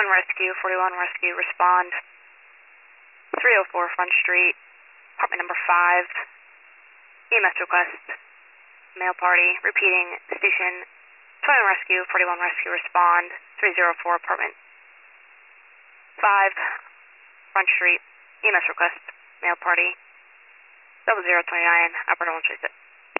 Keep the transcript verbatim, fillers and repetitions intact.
forty-one Rescue, forty-one Rescue, respond. three oh four Front Street, apartment number five. E M S request, male party, repeating, station twenty-one Rescue, forty-one Rescue, respond. three oh four apartment five, Front Street, E M S request, male party, double zero twenty-nine, Upper North Street.